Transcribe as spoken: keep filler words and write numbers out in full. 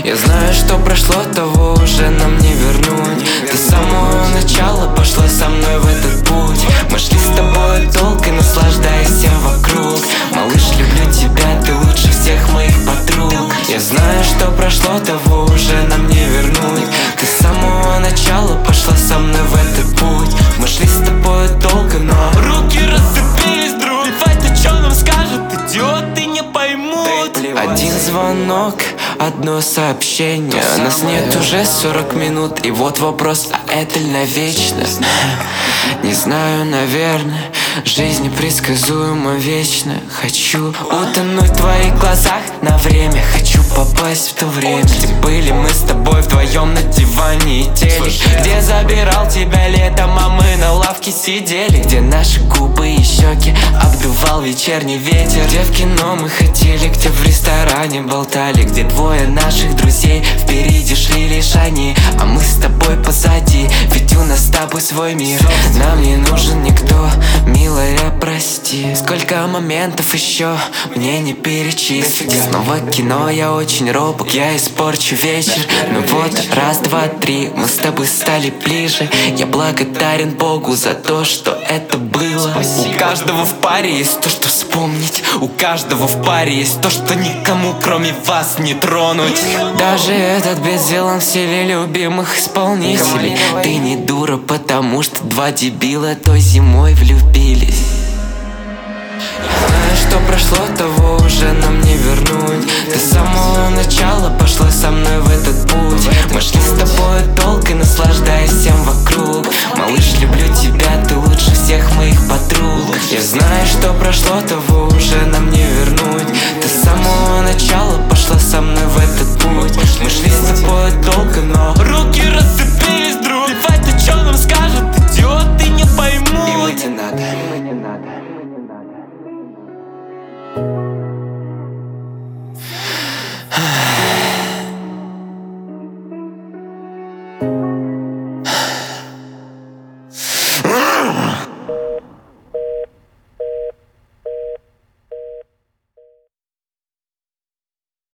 Я знаю, что прошло, того уже нам не вернуть. Ты с самого начала пошла со мной в этот путь. Мы шли с тобой долго, наслаждаясь всем вокруг. Малыш, люблю тебя, ты лучше всех моих подруг. Я знаю, что прошло, того уже нам не вернуть. Ты с самого начала пошла со мной в этот путь. Мы шли с тобой долго, но руки расцепились, друг. Плевать, что нам скажут идиоты, не поймут. Один звонок, одно сообщение. Нас нет уже сорок минут. И вот вопрос, а это ли навечно? Не знаю, наверное. Жизнь непредсказуема вечно. Хочу утонуть в твоих глазах на время. Хочу попасть в то время, где были мы с тобой вдвоем на диване и телек. Где забирал тебя летом, а мы на лавке сидели. Где наши губы и щеки обдувал вечерний ветер. Где в кино мы ходили, где в ресторане болтали. Где двое наших друзей впереди шли лишь они, а мы с тобой позади. Ведь у нас с тобой свой мир. Нам не нужен никто, милая, прости. Сколько моментов еще мне не перечислить. Снова кино, я очень робок, я испорчу вечер. Ну вот, раз, два, три, мы с тобой стали ближе. Я благодарен Богу за то, что это было. У каждого в паре есть то, что вспомнить. У каждого в паре есть то, что никому кроме вас не тронуть. Даже этот безделан в стиле любимых исполнителей. Ты не дура, потому что два дебила той зимой влюбились. Я знаю, что прошло, того уже нам не вернуть. Ты с самого начала пошла со мной в этот путь.